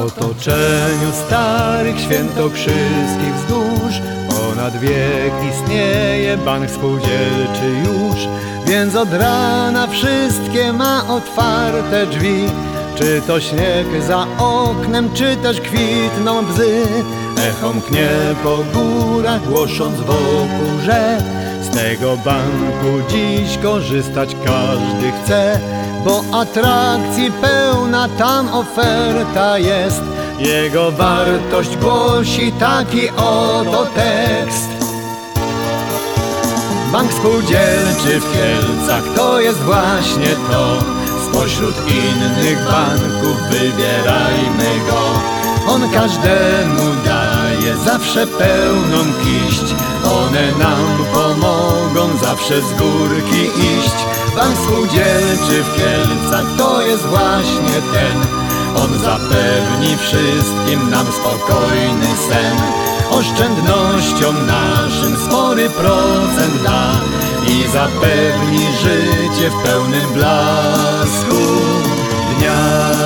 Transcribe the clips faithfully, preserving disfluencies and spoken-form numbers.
otoczeniu starych świętokrzyskich wzdłuż ponad wiek istnieje bank spółdzielczy już, więc od rana wszystkie ma otwarte drzwi. Czy to śnieg za oknem, czy też kwitną bzy, echo mknie po górach, głosząc wokół, że z tego banku dziś korzystać każdy chce, bo atrakcji pełna tam oferta jest. Jego wartość głosi taki oto tekst. Bank spółdzielczy w Kielcach to jest właśnie to. Spośród innych banków wybierajmy go. On każdemu daje zawsze pełną kiść. One nam pomogą zawsze z górki iść. Bank spółdzielczy w Kielcach to jest właśnie ten. On zapewni wszystkim nam spokojny sen. Oszczędnościom naszym spory procent da i zapewni życie w pełnym blasku dnia.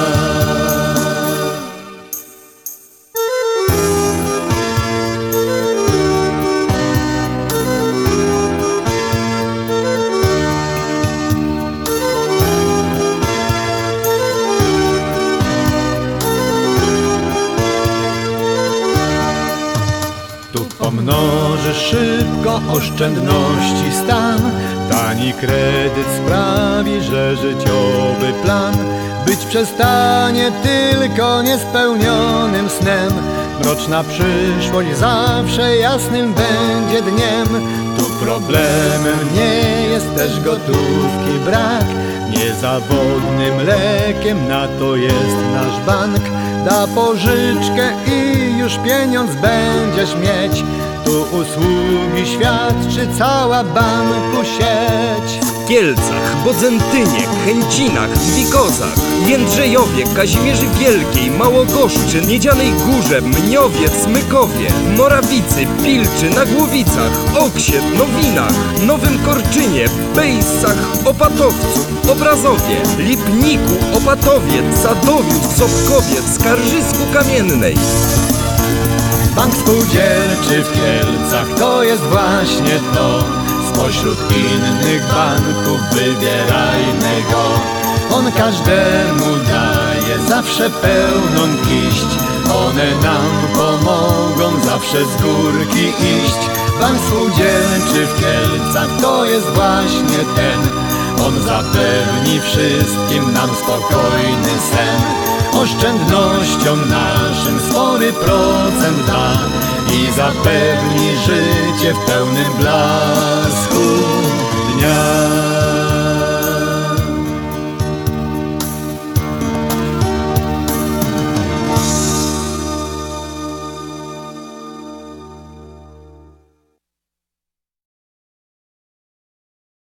Pomnoży szybko oszczędności stan. Tani kredyt sprawi, że życiowy plan być przestanie tylko niespełnionym snem. Mroczna przyszłość zawsze jasnym będzie dniem. Tu problemem nie jest też gotówki brak. Niezawodnym lekiem na to jest nasz bank. Da pożyczkę i już pieniądz będziesz mieć. Tu usługi świadczy cała banku sieć. W Kielcach, Bodzentynie, Chęcinach, Dwikozach, Jędrzejowie, Kazimierzy Wielkiej, Małogoszczy, Miedzianej Górze, Mniowie, Smykowie, Morawicy, Pilczy, na Głowicach, Oksie, Nowinach, Nowym Korczynie, Bejsach, Opatowcu, Obrazowie, Lipniku, Opatowie, Sadowiu, Sobkowie, Skarżysku Kamiennej. Bank spółdzielczy w Kielcach to jest właśnie to. Spośród innych banków wybierajmy go. On każdemu daje zawsze pełną kiść. One nam pomogą zawsze z górki iść. Bank spółdzielczy w Kielcach to jest właśnie ten. On zapewni wszystkim nam spokojny sen. Oszczędnościom naszym spory procent da i zapewni życie w pełnym blasku dnia.